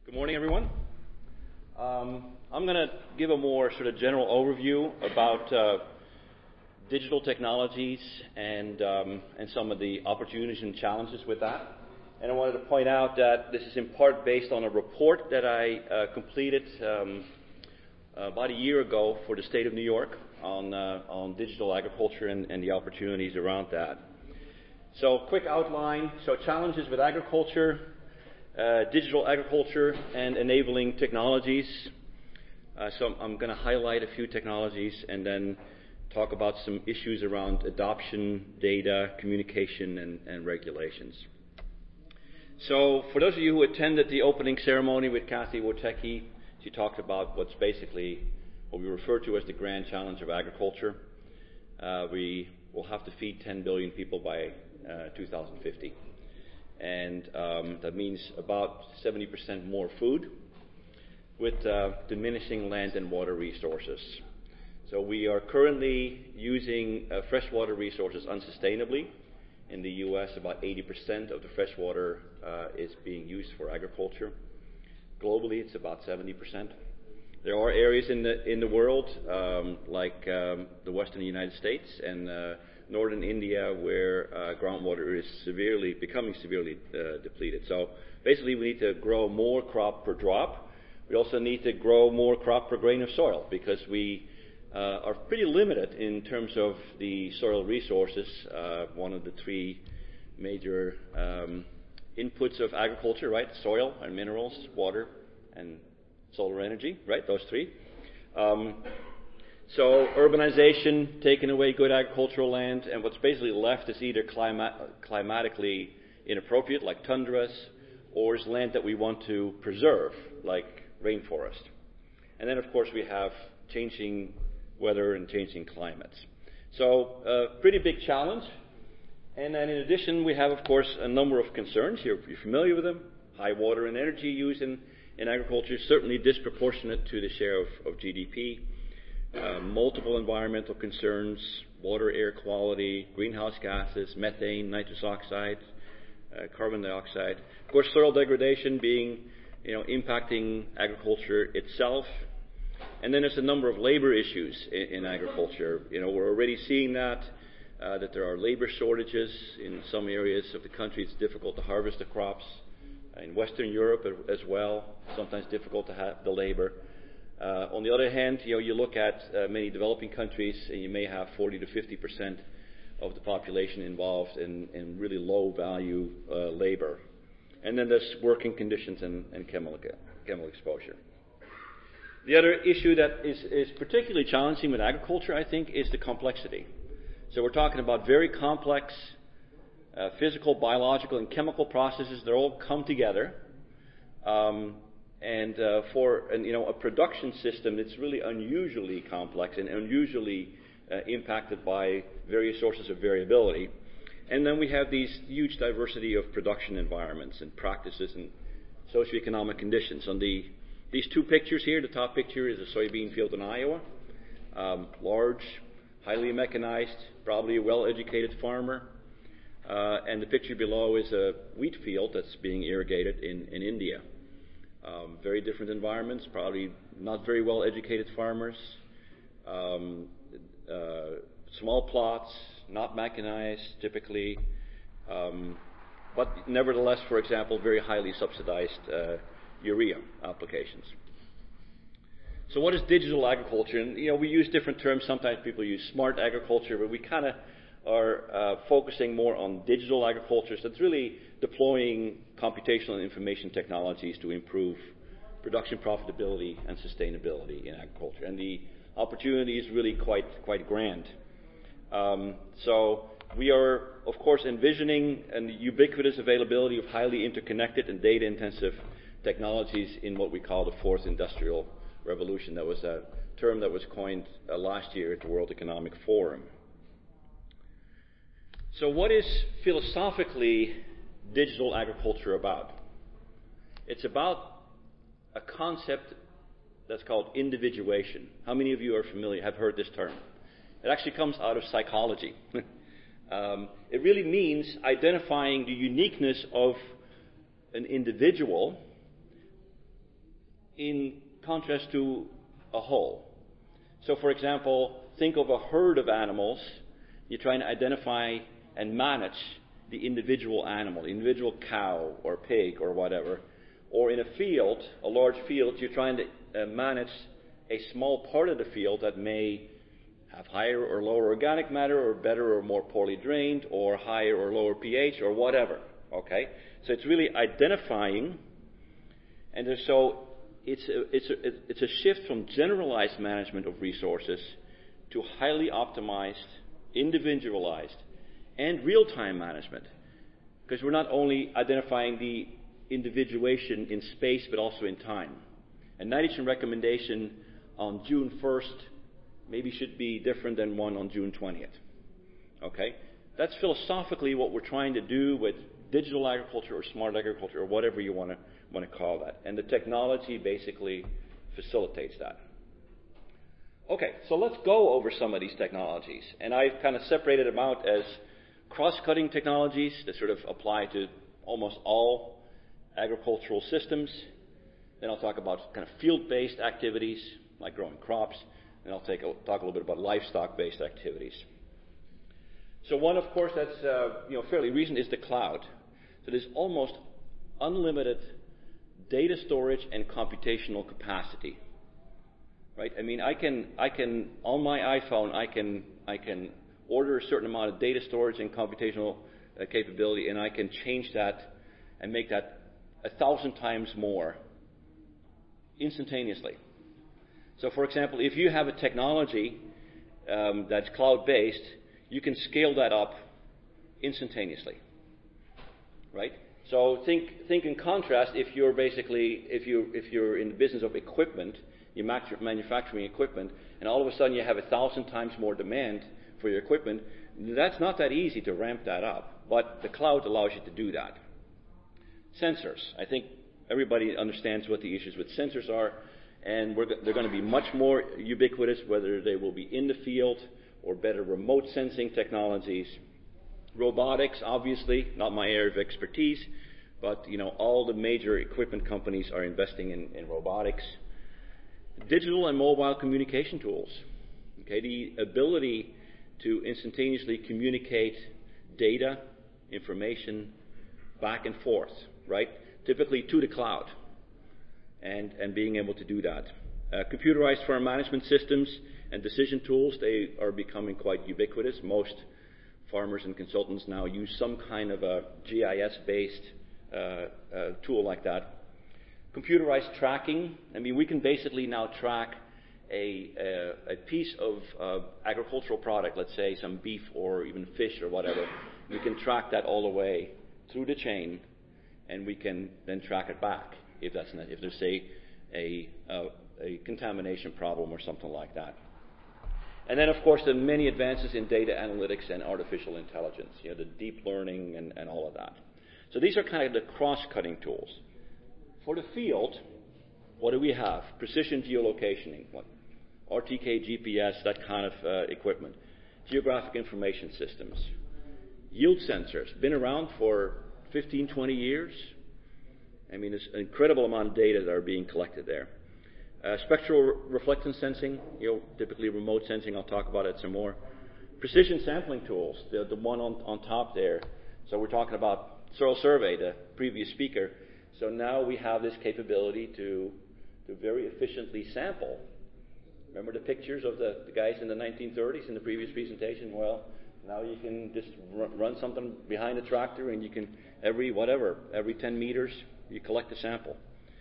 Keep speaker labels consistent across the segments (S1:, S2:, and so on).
S1: Good morning, everyone. I'm going to give a more sort of general overview about digital technologies and some of the opportunities and challenges with that. And I wanted to point out that this is in part based on a report that I completed about a year ago for the state of New York on digital agriculture and the opportunities around that. So, quick outline. So, challenges with agriculture, digital agriculture, and enabling technologies. So I'm going to highlight a few technologies and then talk about some issues around adoption, data, communication, and regulations. So for those of you who attended the opening ceremony with Kathy Wotecki, she talked about what's basically what we refer to as the grand challenge of agriculture. We will have to feed 10 billion people by 2050. And that means about 70% more food with diminishing land and water resources. So we are currently using freshwater resources unsustainably. In the U.S., about 80% of the freshwater is being used for agriculture. Globally, it's about 70%. There are areas in the world, like the western United States and northern India, where groundwater is becoming severely depleted. So basically, we need to grow more crop per drop. We also need to grow more crop per grain of soil because we are pretty limited in terms of the soil resources. One of the three major inputs of agriculture, right? Soil and minerals, water, and solar energy, right? Those three. So urbanization, taking away good agricultural land, and what's basically left is either climatically inappropriate, like tundras, or is land that we want to preserve, like rainforest. And then, of course, we have changing weather and changing climates. So, a pretty big challenge. And then, in addition, we have, of course, a number of concerns. You're familiar with them. High water and energy use in agriculture is certainly disproportionate to the share of GDP. Multiple environmental concerns, water, air quality, greenhouse gases, methane, nitrous oxide, carbon dioxide. Of course, soil degradation being, impacting agriculture itself. And then there's a number of labor issues in agriculture. We're already seeing that there are labor shortages in some areas of the country. It's difficult to harvest the crops. In Western Europe as well, sometimes difficult to have the labor. On the other hand, you look at many developing countries, and you may have 40 to 50% of the population involved in really low-value labor. And then there's working conditions and chemical exposure. The other issue that is particularly challenging with agriculture, I think, is the complexity. So we're talking about very complex physical, biological, and chemical processes that all come together. And for a production system that's really unusually complex and unusually impacted by various sources of variability. And then we have these huge diversity of production environments and practices and socioeconomic conditions. On these two pictures here, the top picture is a soybean field in Iowa. Large, highly mechanized, probably a well-educated farmer. And the picture below is a wheat field that's being irrigated in India. Very different environments, probably not very well-educated farmers, small plots, not mechanized typically, but nevertheless, for example, very highly subsidized urea applications. So what is digital agriculture? And we use different terms. Sometimes people use smart agriculture, but we kind of are focusing more on digital agriculture. So it's really deploying computational and information technologies to improve production profitability and sustainability in agriculture. And the opportunity is really quite grand. So we are, of course, envisioning the ubiquitous availability of highly interconnected and data-intensive technologies in what we call the fourth industrial revolution. That was a term that was coined last year at the World Economic Forum. So what is philosophically digital agriculture about? It's about a concept that's called individuation. How many of you are familiar, have heard this term? It actually comes out of psychology. It really means identifying the uniqueness of an individual in contrast to a whole. So, for example, think of a herd of animals. You're trying to identify and manage the individual animal, the individual cow or pig or whatever. Or in a field, a large field, you're trying to manage a small part of the field that may have higher or lower organic matter, or better or more poorly drained, or higher or lower pH, or whatever. Okay, so it's really identifying, and so it's a shift from generalized management of resources to highly optimized, individualized, and real-time management, because we're not only identifying the individuation in space but also in time. A nitrogen recommendation on June 1st maybe should be different than one on June 20th. Okay? That's philosophically what we're trying to do with digital agriculture or smart agriculture or whatever you want to call that. And the technology basically facilitates that. Okay, so let's go over some of these technologies. And I've kind of separated them out as cross-cutting technologies that sort of apply to almost all agricultural systems. Then I'll talk about kind of field-based activities like growing crops. And I'll talk a little bit about livestock-based activities. So one, of course, that's fairly recent is the cloud. So there's almost unlimited data storage and computational capacity. Right? I mean, I can on my iPhone, I can order a certain amount of data storage and computational capability, and I can change that and make that 1,000 times more instantaneously. So, for example, if you have a technology that's cloud-based, you can scale that up instantaneously, right? So think in contrast. If you're in the business of equipment, you're manufacturing equipment, and all of a sudden you have 1,000 times more demand for your equipment. That's not that easy to ramp that up, but the cloud allows you to do that. Sensors. I think everybody understands what the issues with sensors are. And they're going to be much more ubiquitous, whether they will be in the field or better remote sensing technologies. Robotics, obviously, not my area of expertise, but all the major equipment companies are investing in robotics. Digital and mobile communication tools. Okay, the ability to instantaneously communicate data, information, back and forth, right? Typically to the cloud. And being able to do that. Computerized farm management systems and decision tools, they are becoming quite ubiquitous. Most farmers and consultants now use some kind of a GIS-based tool like that. Computerized tracking. I mean, we can basically now track a piece of agricultural product, let's say some beef or even fish or whatever. We can track that all the way through the chain, and we can then track it back if there's a contamination problem or something like that. And then, of course, the many advances in data analytics and artificial intelligence, the deep learning and all of that. So these are kind of the cross-cutting tools. For the field, what do we have? Precision geolocating, RTK, GPS, that kind of equipment. Geographic information systems. Yield sensors, been around for 15, 20 years. I mean, there's an incredible amount of data that are being collected there. Spectral reflectance sensing, typically remote sensing. I'll talk about it some more. Precision sampling tools, the one on top there. So we're talking about soil survey, the previous speaker. So now we have this capability to very efficiently sample. Remember the pictures of the guys in the 1930s in the previous presentation? Well, now you can just run something behind a tractor, and you can every 10 meters. You collect a sample.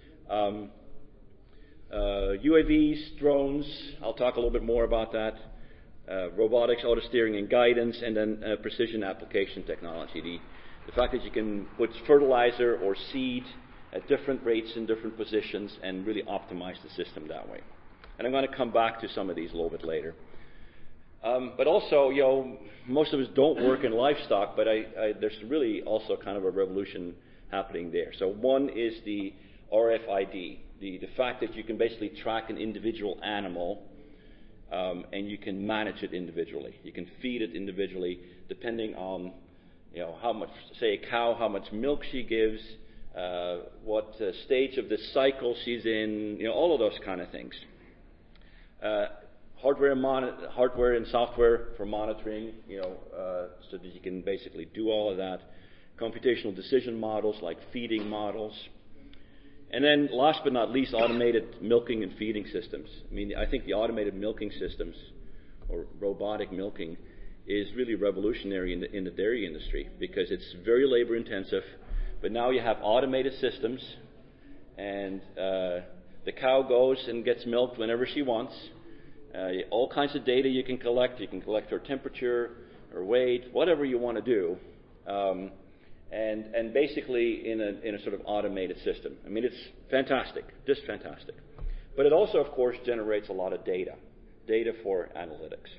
S1: UAVs, drones, I'll talk a little bit more about that. Robotics, auto steering and guidance, and then precision application technology. The fact that you can put fertilizer or seed at different rates in different positions and really optimize the system that way. And I'm going to come back to some of these a little bit later. But also, most of us don't work in livestock, but there's really also kind of a revolution happening there. So one is the RFID, the fact that you can basically track an individual animal and you can manage it individually. You can feed it individually depending on how much, say a cow, how much milk she gives, what stage of the cycle she's in, all of those kind of things. Hardware and software for monitoring, so that you can basically do all of that. Computational decision models like feeding models. And then last but not least, automated milking and feeding systems. I think the automated milking systems, or robotic milking, is really revolutionary in the dairy industry because it's very labor intensive, but now you have automated systems, and the cow goes and gets milked whenever she wants. All kinds of data you can collect. You can collect her temperature, her weight, whatever you want to do, and basically in a sort of automated system. It's fantastic, just fantastic. But it also, of course, generates a lot of data for analytics.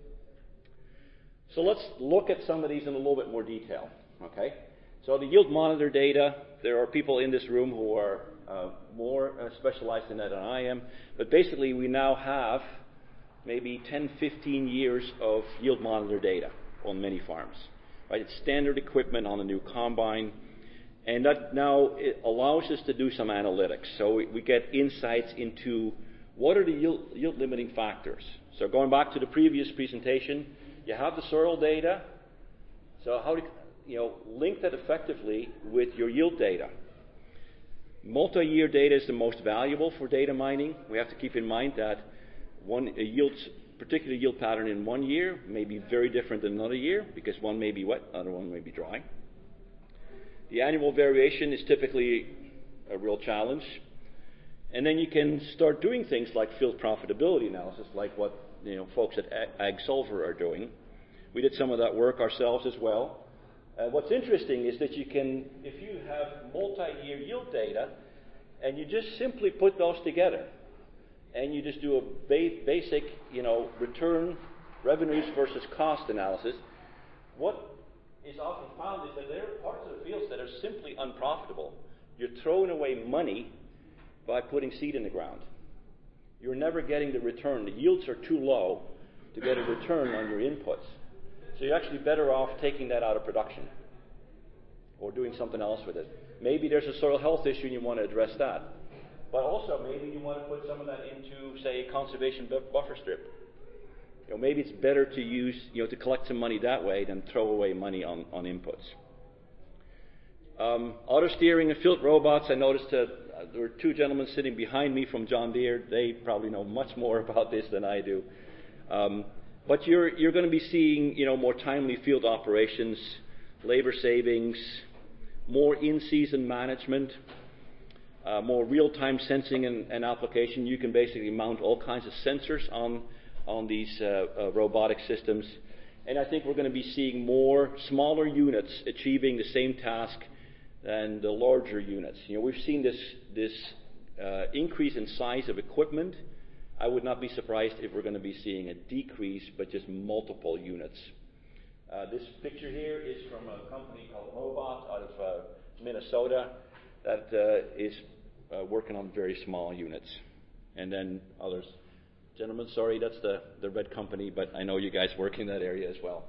S1: So let's look at some of these in a little bit more detail. Okay. So the yield monitor data, there are people in this room who are more specialized in that than I am. But basically, we now have maybe 10, 15 years of yield monitor data on many farms. Right? It's standard equipment on a new combine. And that now it allows us to do some analytics. So we get insights into what are the yield limiting factors. So going back to the previous presentation, you have the soil data. So how do you link that effectively with your yield data? Multi-year data is the most valuable for data mining. We have to keep in mind that particular yield pattern in 1 year may be very different than another year because one may be wet, another one may be dry. The annual variation is typically a real challenge. And then you can start doing things like field profitability analysis, like what folks at AgSolver are doing. We did some of that work ourselves as well. What's interesting is that you can, if you have multi-year yield data, and you just simply put those together, and you just do a basic, return revenues versus cost analysis, what is often found is that there are parts of the fields that are simply unprofitable. You're throwing away money by putting seed in the ground. You're never getting the return. The yields are too low to get a return on your inputs. So you're actually better off taking that out of production or doing something else with it. Maybe there's a soil health issue and you want to address that. But also maybe you want to put some of that into, say, a conservation buffer strip. Maybe it's better to use, to collect some money that way than throw away money on inputs. Auto steering and field robots. I noticed there were two gentlemen sitting behind me from John Deere. They probably know much more about this than I do. But you're going to be seeing, more timely field operations, labor savings, more in-season management, more real-time sensing and application. You can basically mount all kinds of sensors on these robotic systems. And I think we're going to be seeing more smaller units achieving the same task than the larger units. We've seen this increase in size of equipment. I would not be surprised if we're going to be seeing a decrease, but just multiple units. This picture here is from a company called Robot out of Minnesota that is working on very small units. And then others. Gentlemen, sorry, that's the red company, but I know you guys work in that area as well.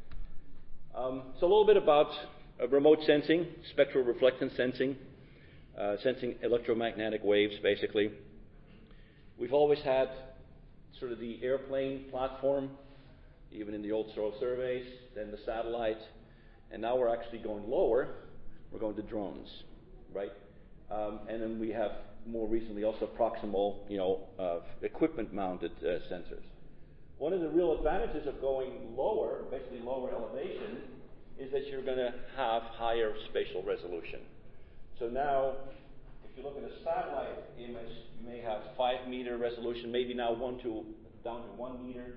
S1: So a little bit about remote sensing, spectral reflectance sensing, sensing electromagnetic waves, basically. We've always had sort of the airplane platform, even in the old soil surveys, then the satellite, and now we're actually going lower. We're going to drones, right? And then we have more recently also proximal, equipment-mounted sensors. One of the real advantages of going lower, basically lower elevation, is that you're going to have higher spatial resolution. So now, if you look at a satellite image, you may have 5-meter resolution, maybe now down to 1 meter.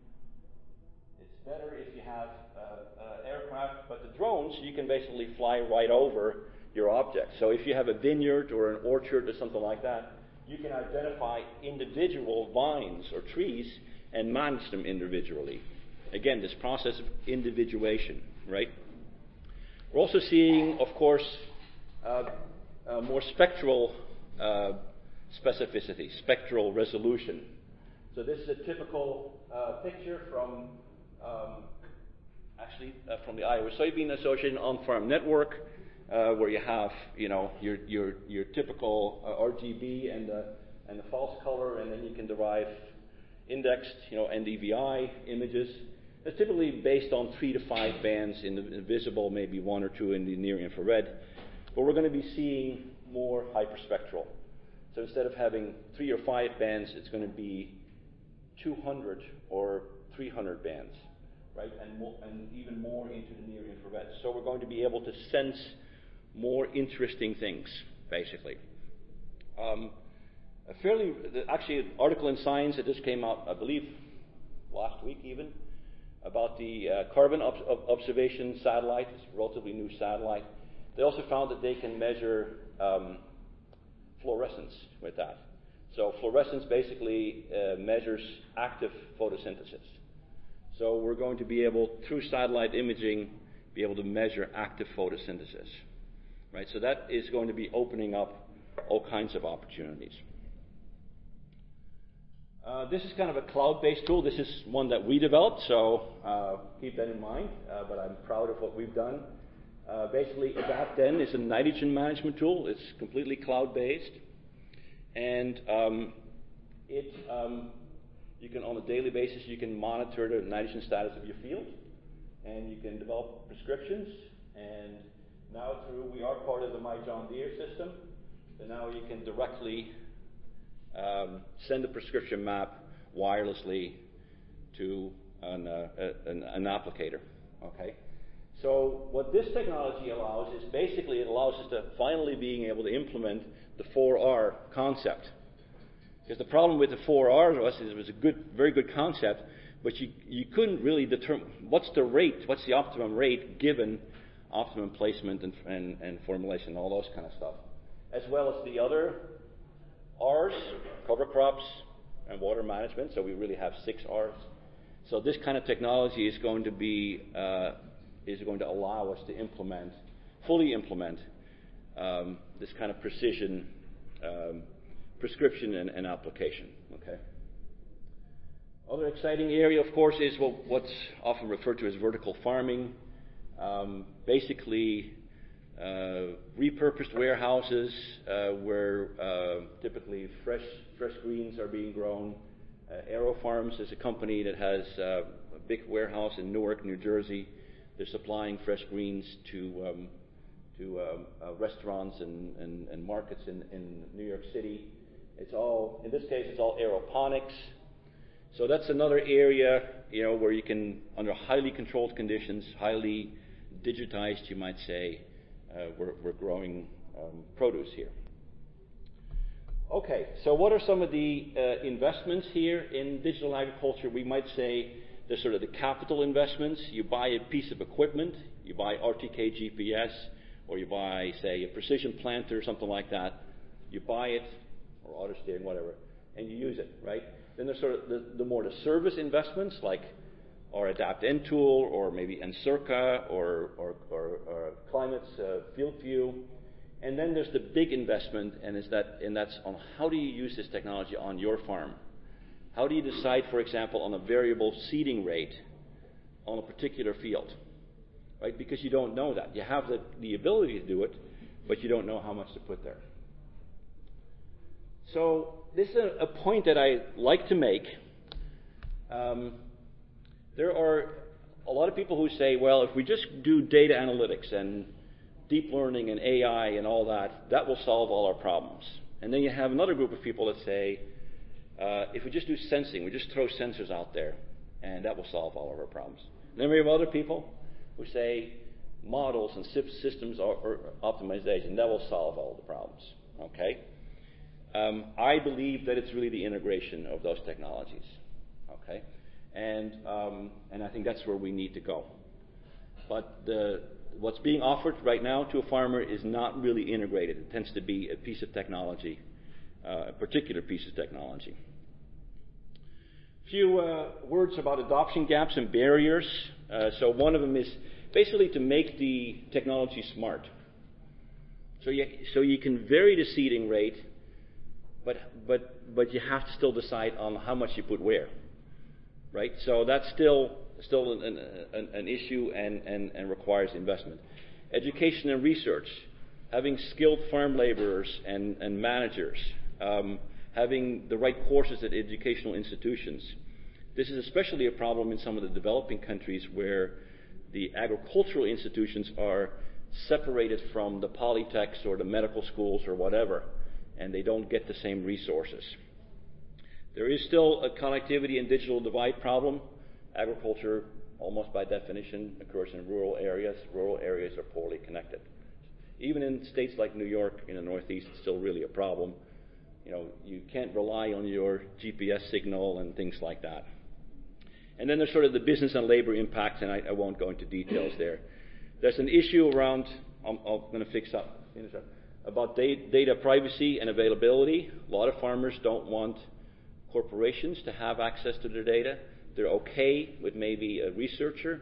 S1: It's better if you have aircraft, but the drones, you can basically fly right over your object. So if you have a vineyard or an orchard or something like that, you can identify individual vines or trees and manage them individually. Again, this process of individuation, right? We're also seeing, of course, more spectral specificity, spectral resolution. So this is a typical picture from from the Iowa Soybean Association on-farm network. where you have, your typical RGB and the false color, and then you can derive indexed, NDVI images. It's typically based on 3 to 5 bands in the visible, maybe 1 or 2 in the near infrared. But we're going to be seeing more hyperspectral. So instead of having 3 or 5 bands, it's going to be 200 or 300 bands, right? And even more into the near infrared. So we're going to be able to sense more interesting things, basically. Actually, an article in Science that just came out, I believe, last week even, about the carbon observation satellite. It's a relatively new satellite. They also found that they can measure fluorescence with that. So fluorescence basically measures active photosynthesis. So we're going to be able, through satellite imaging, be able to measure active photosynthesis. Right? So that is going to be opening up all kinds of opportunities. This is kind of a cloud-based tool. This is one that we developed, so keep that in mind. But I'm proud of what we've done. Basically, Adapt-N is a nitrogen management tool. It's completely cloud-based, and you can, on a daily basis, you can monitor the nitrogen status of your field, and you can develop prescriptions. And now, we are part of the My John Deere system, so now you can directly send a prescription map wirelessly to an applicator. Okay. So what this technology allows is basically it allows us to finally being able to implement the 4R concept. Because the problem with the 4R was it was a very good concept, but you couldn't really determine what's the optimum rate given optimum placement and formulation and all those kind of stuff. As well as the other R's, cover crops and water management. So we really have 6 R's. So this kind of technology is going to allow us to fully implement this kind of precision prescription and application. Okay. Other exciting area, of course, is what's often referred to as vertical farming. Basically, repurposed warehouses where typically fresh greens are being grown. AeroFarms is a company that has a big warehouse in Newark, New Jersey. They're supplying fresh greens to restaurants and markets in New York City. In this case, it's all aeroponics. So that's another area, where you can, under highly controlled conditions, highly digitized, you might say, we're growing produce here. Okay, so what are some of the investments here in digital agriculture? We might say there's sort of the capital investments. You buy a piece of equipment, you buy RTK GPS, or you buy, say, a precision planter or something like that. You buy it, or auto steering, whatever, and you use it, right? Then there's sort of the service investments, like our Adapt-N tool, or maybe Encirca, or Climate's Field View. And then there's the big investment, and that's on how do you use this technology on your farm? How do you decide, for example, on a variable seeding rate on a particular field? Right? Because you don't know that. You have the ability to do it, but you don't know how much to put there. So this is a point that I like to make. There are a lot of people who say, well, if we just do data analytics and deep learning and AI and all that, that will solve all our problems. And then you have another group of people that say, if we just do sensing, we just throw sensors out there, and that will solve all of our problems. And then we have other people who say models and systems optimization, that will solve all the problems. Okay? I believe that it's really the integration of those technologies. Okay? And I think that's where we need to go. But what's being offered right now to a farmer is not really integrated. It tends to be a piece of technology, a particular piece of technology. A few words about adoption gaps and barriers. So one of them is basically to make the technology smart. So you can vary the seeding rate, but you have to still decide on how much you put where. Right? So that's still an issue and requires investment. Education and research, having skilled farm laborers and managers, having the right courses at educational institutions. This is especially a problem in some of the developing countries where the agricultural institutions are separated from the polytechs or the medical schools or whatever, and they don't get the same resources. There is still a connectivity and digital divide problem. Agriculture, almost by definition, occurs in rural areas. Rural areas are poorly connected. Even in states like New York in the Northeast, it's still really a problem. You can't rely on your GPS signal and things like that. And then there's sort of the business and labor impacts, and I won't go into details there. There's an issue around, I'm going to finish up, about data privacy and availability. A lot of farmers don't want corporations to have access to their data. They're okay with maybe a researcher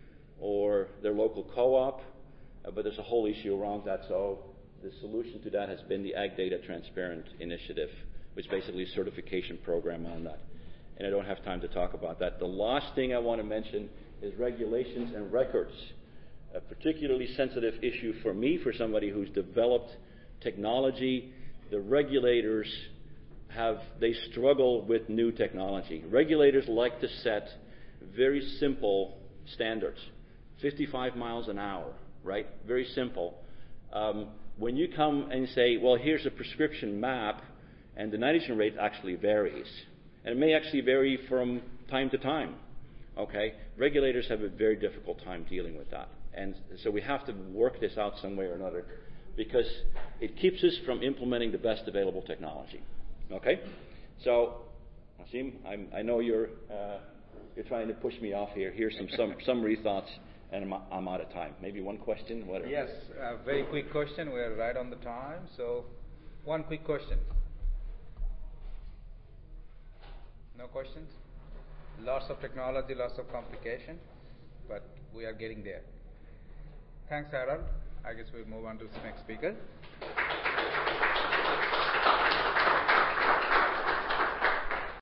S1: or their local co-op, but there's a whole issue around that. So the solution to that has been the Ag Data Transparent Initiative, which is basically a certification program on that. And I don't have time to talk about that. The last thing I want to mention is regulations and records, a particularly sensitive issue for me, for somebody who's developed technology. The regulators they struggle with new technology. Regulators like to set very simple standards, 55 miles an hour, right? Very simple. When you come and say, well, here's a prescription map, and the nitrogen rate actually varies. And it may actually vary from time to time. Okay? Regulators have a very difficult time dealing with that. And so we have to work this out some way or another, because it keeps us from implementing the best available technology. Okay? So, Hasim, I know you're trying to push me off here. Here's some summary thoughts, and I'm out of time. Maybe one question? Whatever.
S2: Yes, a very quick question. We're right on the time. So, one quick question. No questions? Lots of technology, lots of complication, but we are getting there. Thanks, Harold. I guess we'll move on to the next speaker.